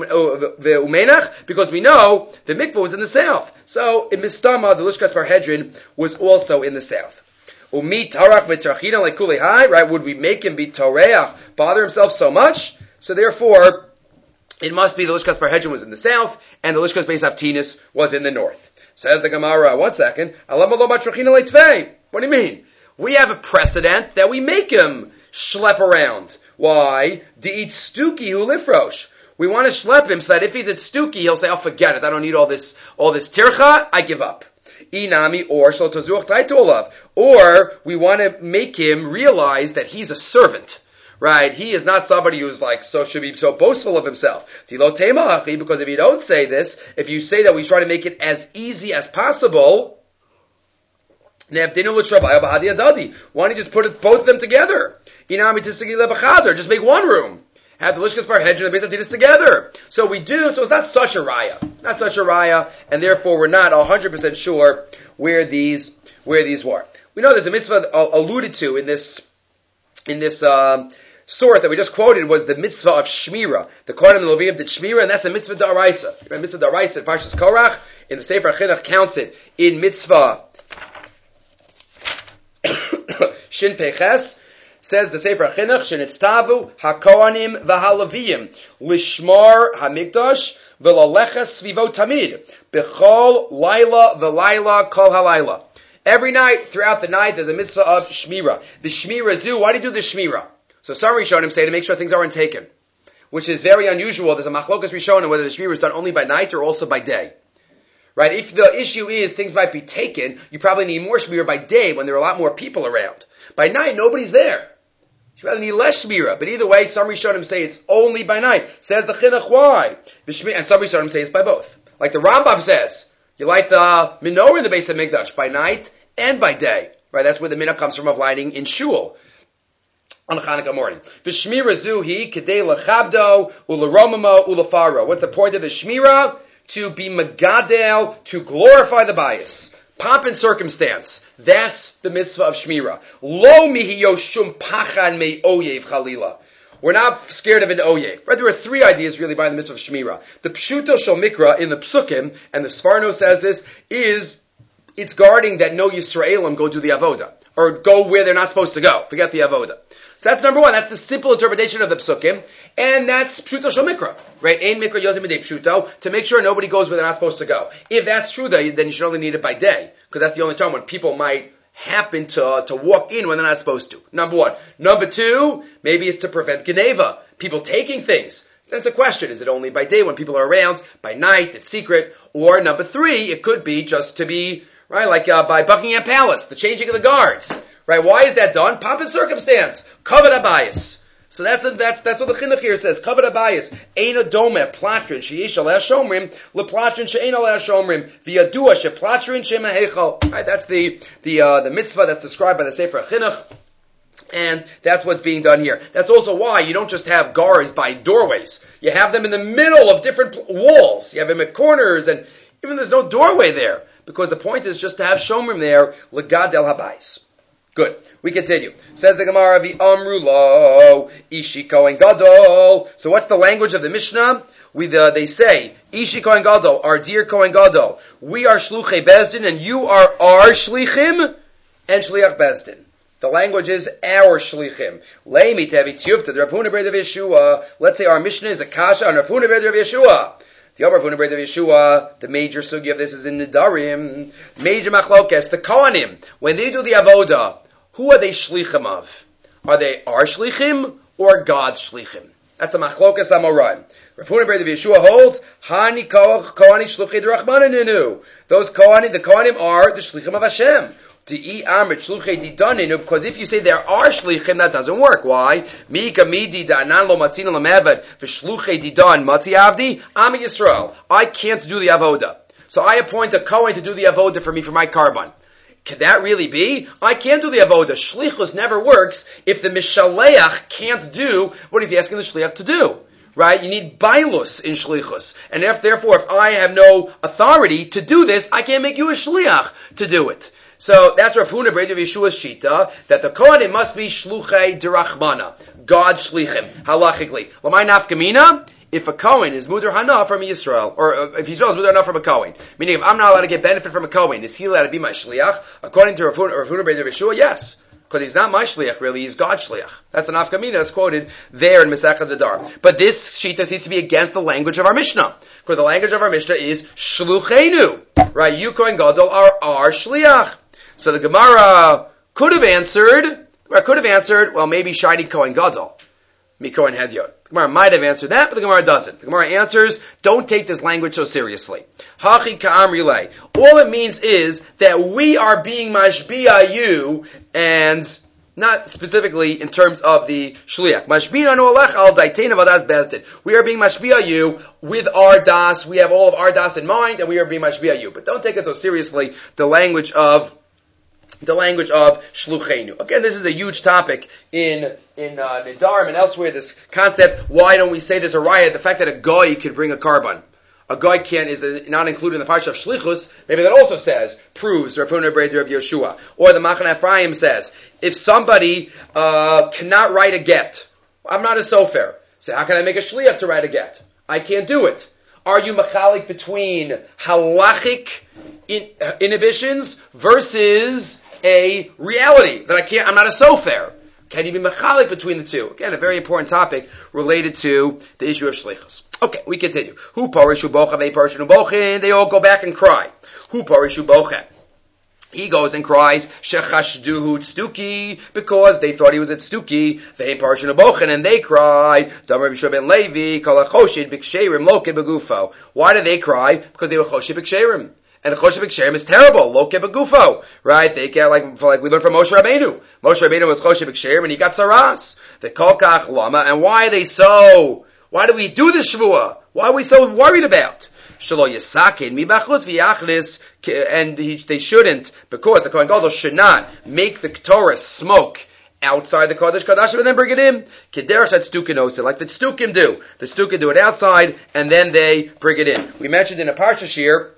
Because we know the mikvah was in the south. So in Mistama, the Lishkas Parhedrin was also in the south. Umi tarach v'tarchina like kulei, right? Would we make him be toreach, bother himself so much? So therefore, it must be the Lishkas Parhedrin was in the south, and the Lishkas Beis Avtinis was in the north. Says the Gemara, one second, What do you mean? We have a precedent that we make him schlep around. Why? De'it stuki hu lifrosh. We want to schlep him so that if he's at stuki, he'll say, "Oh, forget it. I don't need all this, all this tircha. I give up." Inami or shel tazuach taitolav. Or we want to make him realize that he's a servant. Right? He is not somebody who's like, so should be so boastful of himself. Because if you don't say this, if you say that we try to make it as easy as possible, why don't you just put it, both of them together? Just make one room. Have the Lishkas Bar Hedge and the Beis HaTidus together. So we do, so it's not such a raya. Not such a raya, and therefore we're not one hundred percent sure where these, where these were. We know there's a mitzvah alluded to in this, in this, um, source that we just quoted was the mitzvah of Shmira. The Kohanim and the Levim did Shmira, and that's a mitzvah d'oraisa. Right? Mitzvah d'oraisa in Parshas Korach, in the Sefer HaChinuch counts it in mitzvah Shin Peches, says the Sefer HaChinuch, Shenitztavu HaKohanim v'Halaviyim Lishmar HaMikdash v'Laleches Svivo Tamid B'chol Laila v'Laila Kol HaLaila. Every night, throughout the night, there's a mitzvah of Shmira. The Shmira Zu, why do you do the Shmira? So some Rishonim say to make sure things aren't taken, which is very unusual. There's a machlokas Rishonim whether the Shmira is done only by night or also by day. Right? If the issue is things might be taken, you probably need more Shmira by day when there are a lot more people around. By night, nobody's there. You probably need less Shmira. But either way, some Rishonim say it's only by night. Says the Chinuch, why? The Shmira, and some Rishonim say it's by both. Like the Rambam says, you light the menorah in the Beis HaMikdash by night and by day. Right? That's where the minhag comes from of lighting in shul on Chanukah morning. The Shmira Zuhi Kedei Lechabdo Ularomamo Ulafaro. What's the point of the Shmira? To be Megadel, to glorify the bias. Pomp and circumstance. That's the mitzvah of Shmira. Lo mihiyo shum pachan me oyev chalila. We're not scared of an oyev. Right? There are three ideas really by the mitzvah of Shmira. The Pshuto Shel Mikra in the Psukim, and the Sfarno says this, is it's guarding that no Yisraelim go do the Avoda. Or go where they're not supposed to go. Forget the Avoda. So that's number one. That's the simple interpretation of the Psukim. And that's Pshuto Shel Mikra. Right? Ein Mikra Yozim B'dei Pshuto. To make sure nobody goes where they're not supposed to go. If that's true, then you should only need it by day. Because that's the only time when people might happen to uh, to walk in when they're not supposed to. Number one. Number two, maybe it's to prevent Geneva. People taking things. Then it's a question. Is it only by day when people are around? By night, it's secret. Or number three, it could be just to be, right, like uh, by Buckingham Palace, the changing of the guards. Right? Why is that done? Pomp and circumstance. Kavod habayis. So that's a, that's that's what the Chinuch here says. Kavod habayis. Eino dome platrin sheyesh alei hashomrim leplatrin she'ein alei hashomrim v'yadua sheplatrin shema heichal. Right? That's the the uh, the mitzvah that's described by the Sefer Chinuch, and that's what's being done here. That's also why you don't just have guards by doorways. You have them in the middle of different walls. You have them at corners, and even there's no doorway there because the point is just to have shomrim there legadel habayis. Good. We continue. Says the Gemara, V'amru lo, Ishi Kohen Gadol. So what's the language of the Mishnah? We the, they say, Ishi Kohen Gadol, our dear Kohen Gadol, we are Shluchei Bezdin, and you are our Shlichim, and Shliach Bezdin. The language is our Shlichim. Leimi Tevi Tiyufta, the Rav Huna Bred of Yeshua. Let's say our Mishnah is a Kasha on Rav Huna Bred of Yeshua. The Rav Huna Bred of Yeshua, the major sugi of this is in Nidarim. Major Machlokes, the Kohanim, when they do the Avoda, who are they shlichim of? Are they our shlichim or God's shlichim? That's a machlokas amoraim. Rav Huna Bred of Yeshua holds hani kohani shluchei derachmaninu. Those kohani, the kohanim are the shlichim of Hashem. Di amrit shluchei didaninu. Because if you say there are shlichim, that doesn't work. Why? Mika midi da'anan lo matzina lemeved v'shluchei didan matzi avdi Am Yisrael. I can't do the avoda, so I appoint a kohen to do the avoda for me for my carbon. Can that really be? I can't do the avoda. Shlichus never works if the mishaleach can't do what he's asking the shliach to do. Right? You need bailus in shlichus. And if, therefore, if I have no authority to do this, I can't make you a shliach to do it. So that's Rav Huna Bred of Yeshua's shita, that the kohanim must be shluchei derachmana, God shlichim, halachically. L'may nafkamina? If a Kohen is Mudar Hana from Yisrael, or if Yisrael is Mudar Hana from a Kohen, meaning if I'm not allowed to get benefit from a Kohen, is he allowed to be my Shliach? According to Rav Huna Bred of Yeshua, yes. Because he's not my Shliach, really, he's God's Shliach. That's the Nafkamina that's quoted there in Mesechah Zadar. But this Shita seems to be against the language of our Mishnah. Because the language of our Mishnah is Shluchenu. Right? You, Kohen Gadol, are our Shliach. So the Gemara could have answered, or could have answered, well, maybe Shiny Kohen Gadol, Mi Kohen Hedyot. The Gemara might have answered that, but the Gemara doesn't. The Gemara answers, don't take this language so seriously. Hachi Ka'am Relay. All it means is that we are being mashbiya you, and not specifically in terms of the shliach. Mashbiya no alech al daitein avadas bezdin. We are being mashbiya you with our das. We have all of our das in mind, and we are being mashbiya you. But don't take it so seriously. The language of the language of shluchenu. Again, this is a huge topic in in uh, Nidarim and elsewhere. This concept. Why don't we say there's a raya? The fact that a goy could bring a carbon. A guy can't is not included in the parsha of Shlichus. Maybe that also says proves Rav Huna Bar Rav Yeshua, or the Machaneh Ephraim says if somebody uh, cannot write a get, I'm not a sofer. So how can I make a shliach to write a get? I can't do it. Are you machalik between halachic in, uh, inhibitions versus a reality that I can't? I'm not a sofer. Can you be machalik between the two? Again, a very important topic related to the issue of shlichus. Okay, we continue. Hu parishu bocha, they parishu bochin. They all go back and cry. Hu parishu bocha. He goes and cries shechashduhu tztuki because they thought he was at Tztuki. They parishu bochin and they cry. Dam Rabbi Shua ben Levi kol hachoshid b'ksherim loke begufo. Why did they cry? Because they were choshid b'ksherim. And the Choshev B'Ksherim is terrible. Lo kebegufo. Right? They get like, like we learned from Moshe Rabbeinu. Moshe Rabbeinu was Choshev B'Ksherim and he got saras. The kolkach lama. And why are they so, why do we do this shvuah? Why are we so worried about? Shelo yisakin mi bachutz v'yachlis. And he, they shouldn't, because the Kohen Gadol should not make the Torah smoke outside the Kodesh Kodashim and then bring it in. Kederach that Tztukim osa, like the Tztukim do. The Tztukim do it outside and then they bring it in. We mentioned in a parsha shir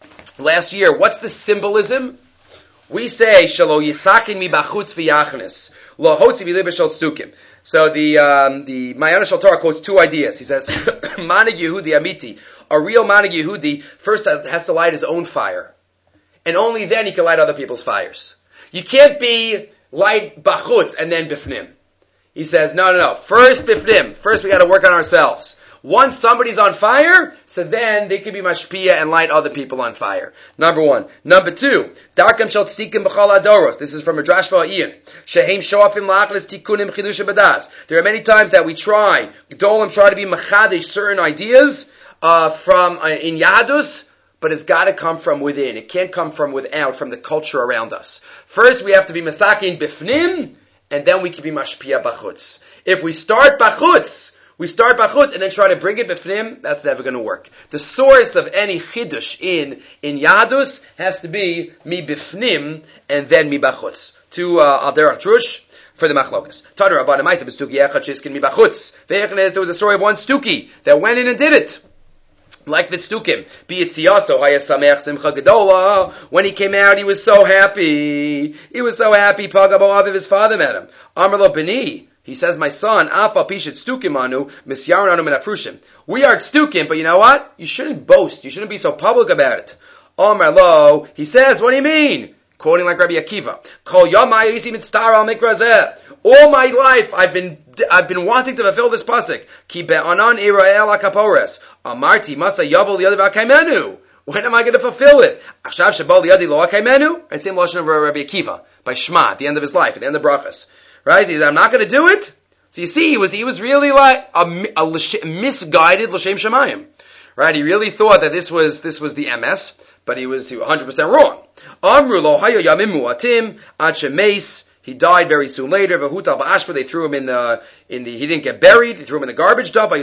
last year, what's the symbolism? We say, Shalo Yisakin mi bachutz v'yachnes. Lo hotzi v'libe shel tztukim. So the, um, the Mayana Shal Torah quotes two ideas. He says, Manig Yehudi Amiti. A real Manig Yehudi first has to light his own fire. And only then he can light other people's fires. You can't be light bachutz and then bifnim. He says, no, no, no. First bifnim. First we gotta work on ourselves. Once somebody's on fire, so then they can be mashpia and light other people on fire. Number one. Number two, darkam shel tzdikim b'chol adoros. This is from Midrash Va'iyim. Shehem shoafim la'achlis tikunim chidush b'das. There are many times that we try, Gedolim try to be machadish certain ideas uh, from uh, in Yahadus, but it's got to come from within. It can't come from without, from the culture around us. First, we have to be masakin bifnim, and then we can be mashpia b'chutz. If we start b'chutz, We start bachutz and then try to bring it b'fnim, that's never going to work. The source of any chidush in, in Yahadus has to be mi b'fnim and then mi bachutz. To, uh, Alderach Drush for the machlokas. Tadar Rabban Amaisa b'stuki echad shiskin mi bachutz. Ve'echnez, there was a story of one stuki that went in and did it. Like the Tztukim. B'yitziyaso hayasamech simcha gedola. When he came out, he was so happy. He was so happy. Pagabo aviv, his father met him. Amar lo b'ni. He says, my son, Afa Pishat Stukimanu, Misyarananu Menaprushim. We are Stukim, but you know what? You shouldn't boast. You shouldn't be so public about it. Omar lo, he says, what do you mean? Quoting like Rabbi Akiva. Kol Yomai Yisi Mitztar al Mikrazeh. All my life, I've been, I've been wanting to fulfill this pasuk. Ki be'anan Irael HaKapores. Amarti Masa Yabal Yadav HaKaimenu. When am I going to fulfill it? Achshav Shabal Yadi Lo HaKaimenu. And same lashon of Rabbi Akiva. By Shema, at the end of his life, at the end of Brachas. Right? So he said, I'm not going to do it. So you see, he was, he was really like a, a, a misguided L'Shem Shemayim. Right? He really thought that this was, this was the M S, but he was, he was one hundred percent wrong. Amru lo hayo yamim mu'atim, ad shemeis. He died very soon later. V'hutal ba'ashpa, they threw him in the, in the, he didn't get buried, they threw him in the garbage dump.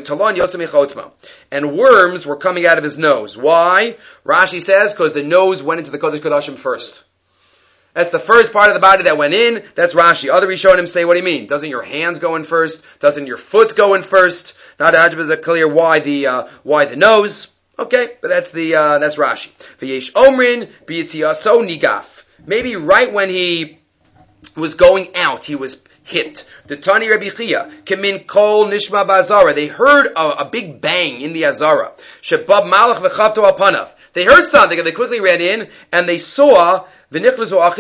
And worms were coming out of his nose. Why? Rashi says, because the nose went into the Kodesh Kodashim first. That's the first part of the body that went in. That's Rashi. Other Rishonim say, what do you mean? Doesn't your hands go in first? Doesn't your foot go in first? Not a clear why the, uh, why the nose. Okay, but that's the, uh, that's Rashi. V'yesh omrin b'yitziyaso nigaf. Maybe right when he was going out, he was hit. The Tani Rabbi Chia, Kemin Kol Nishma Ba'azara. They heard a, a big bang in the Azara. Shebab Malach v'chavto apanav. They heard something and they quickly ran in and they saw They saw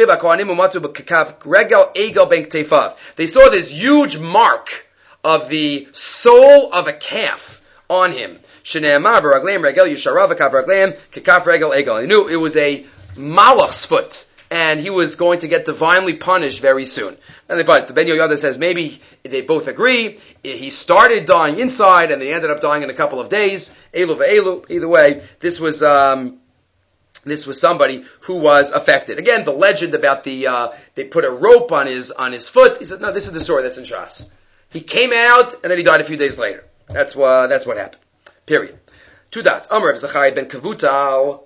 this huge mark of the sole of a calf on him. They knew it was a malach's foot. and he was going to get divinely punished very soon. And but the Ben Yehoyada says maybe they both agree. He started dying inside, and they ended up dying in a couple of days. Elu ve'elu. Either way, this was um, this was somebody who was affected. Again, the legend about the uh, they put a rope on his on his foot. He said, no, this is the story that's in Shas. He came out, and then he died a few days later. That's what that's what happened. Period. Two dots. Amar of Zachariah ben Kavutal.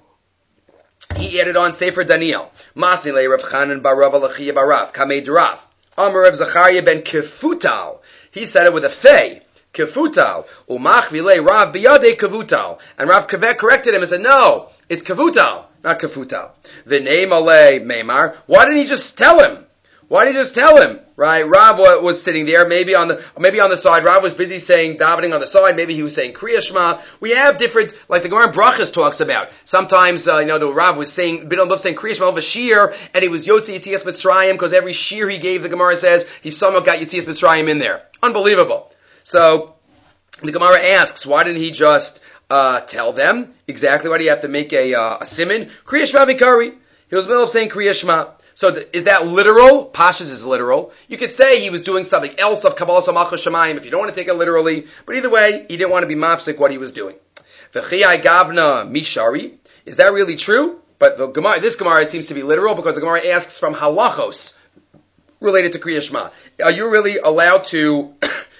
He added on Sefer Daniel. Masni le Rav Chanan bar Rav Alachia bar Rav. Kamei Rav. Amar of Zachariah ben Kavutal. He said it with a fei. Kavutal. Umach vile Rav biyade Kavutal. And Rav Kaveh corrected him and said, no, it's Kavutal, not Kafutal. The name Ale Meimar. Why didn't he just tell him? Why didn't he just tell him? Right? Rav was sitting there, maybe on the, maybe on the side. Rav was busy saying, davening on the side. Maybe he was saying Kriya Shema. We have different, like the Gemara in Brachas talks about. Sometimes, uh, you know, the Rav was saying, Bidon Lov saying Kriya Shema over Shir, and he was Yotzi Yitzias Mitzrayim, because every Shir he gave, the Gemara says, he somehow got Yitzias Mitzrayim in there. Unbelievable. So, the Gemara asks, why didn't he just, uh, tell them exactly why do you have to make a, uh, a siman? Kriya Shema Vikari. He was in the middle of saying Kriya Shema. So th- is that literal? Pashas is literal. You could say he was doing something else of Kabbalah Samachos Shemayim if you don't want to take it literally. But either way, he didn't want to be mafsik what he was doing. V'chiyai gavna mishari. Is that really true? But the Gemara, this Gemara seems to be literal because the Gemara asks from halachos related to Kriya Shema. Are you really allowed to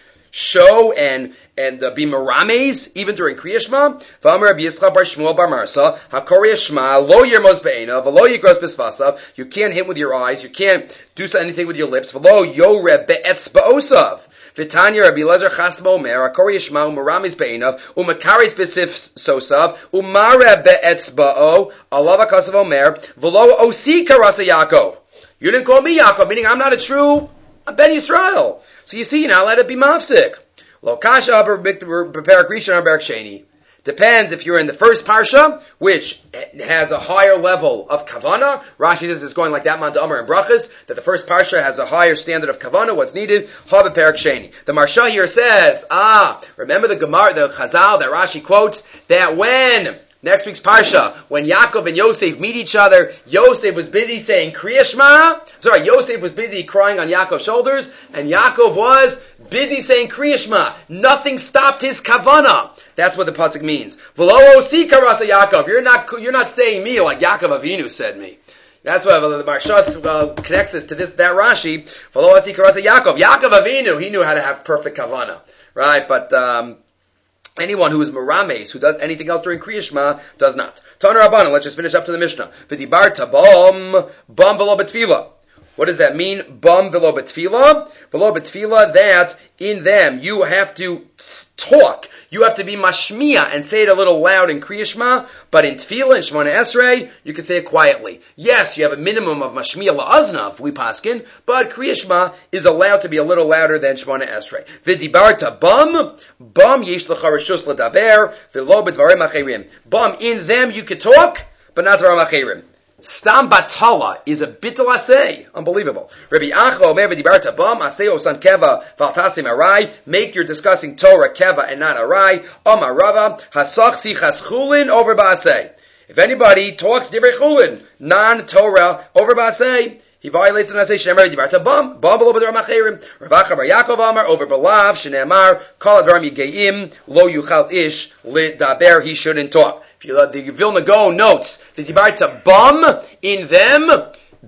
show and and uh, be merames even during Kriya Shema? V'amar Rabbi Yitzchak bar Shmuel bar Marsa hakoriya Shema lo yirmos be'einav v'lo yigros b'svasav. You can't hit with your eyes. You can't do anything with your lips. V'lo yoreh be'etzba'osav. V'tanya Rabbi Elazar Chasam Omer hakoriya Shema umerames be'einav umakaris b'sif sosav umareh be'etzba'o alav hakasav Omer v'lo osi karasa Yaakov. You didn't call me Yaakov, meaning I'm not a true Ben Yisrael. So you see, you're not allowed to be mafsik. Lo kasha beperak rishon or berak sheni. Depends if you're in the first parsha, which has a higher level of kavana. Rashi says it's going like that, man to Amar and Brachas, that the first parsha has a higher standard of kavana, what's needed, ha beperak sheni. The Marsha here says, ah, remember the Gemara, the Chazal that Rashi quotes, that when next week's parsha, when Yaakov and Yosef meet each other, Yosef was busy saying Kriya Shema. Sorry, Yosef was busy crying on Yaakov's shoulders, and Yaakov was busy saying Kriya Shema. Nothing stopped his kavana. That's what the pasuk means. V'lo osi karasa Yaakov. You're not, you're not saying me like Yaakov Avinu said me. That's why the Marsha uh, connects this to this, that Rashi. V'lo osi karasa Yaakov. Yaakov Avinu, he knew how to have perfect kavana. Right? But, um, anyone who is merames, who does anything else during Kriya Shema, does not. Tana Rabbanan, let's just finish up to the Mishnah. V'dibarta bam, bam v'lo betfila. What does that mean? Bam v'lo betfila. V'lo betfila, that in them you have to talk. You have to be mashmiya and say it a little loud in Kriya Shema, but in Tefillah and Shemona Esrei, you can say it quietly. Yes, you have a minimum of mashmiya la'azna, if we paskin, but Kriya Shema is allowed to be a little louder than Shemona Esrei. V'dibarta bam, bam yesh l'cha reshus l'daber, v'lo b'dvarim acherim. Bam, in them you can talk, but not dvarim acherim. Stam batala is a bittul asay. Unbelievable. Rabbi Acha omer v'dibarta bam asay osan keva v'altasim arai. Make your discussing Torah keva and not arai. Omar Rava hasach sichas chulin over ba'asay. If anybody talks divrei chulin, non-Torah over ba'asay, he violates the Nasei Shneimar v'dibarta bam bam below b'dvarim acherim. Rav Acha bar Yaakov Amar over belav shneimar kol advarim yigeim lo yuchal ish lidaber. He shouldn't talk. If you let the Vilna Gaon notes, the Tibarta Bam, in them,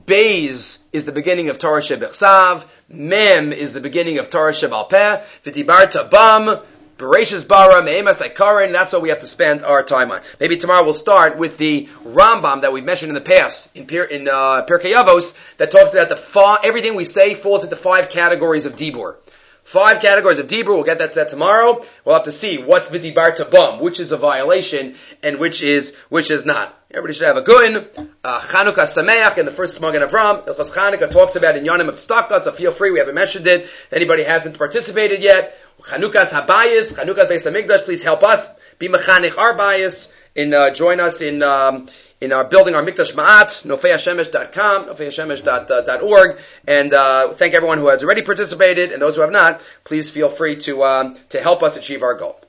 Beis is the beginning of Torah Shebechsav, Mem is the beginning of Torah Shebal Peh, the Tibarta Bam, Bereshis Bara, Me'emas Aikarin, that's what we have to spend our time on. Maybe tomorrow we'll start with the Rambam that we've mentioned in the past, in, Pir, in uh, Pirkei Avos, that talks about the fa- everything we say falls into five categories of Dibur. Five categories of Dibur. We'll get that to that tomorrow. We'll have to see what's v'dibarta bam, which is a violation and which is which is not. Everybody should have a good uh, Chanukah Sameach in the first Magen Avram. Ilchos Chanukah talks about in Yonim of Tzedakah, so feel free. We haven't mentioned it. If anybody hasn't participated yet, Chanukah's Habayis, Chanukah's Beis Hamikdash. Please help us be mechanech our bias and uh, join us in. Um, in our building our Mikdash Ma'at, nofei hashemesh dot com, nofei hashemesh dot org, and uh, thank everyone who has already participated, and those who have not, please feel free to um, to help us achieve our goal.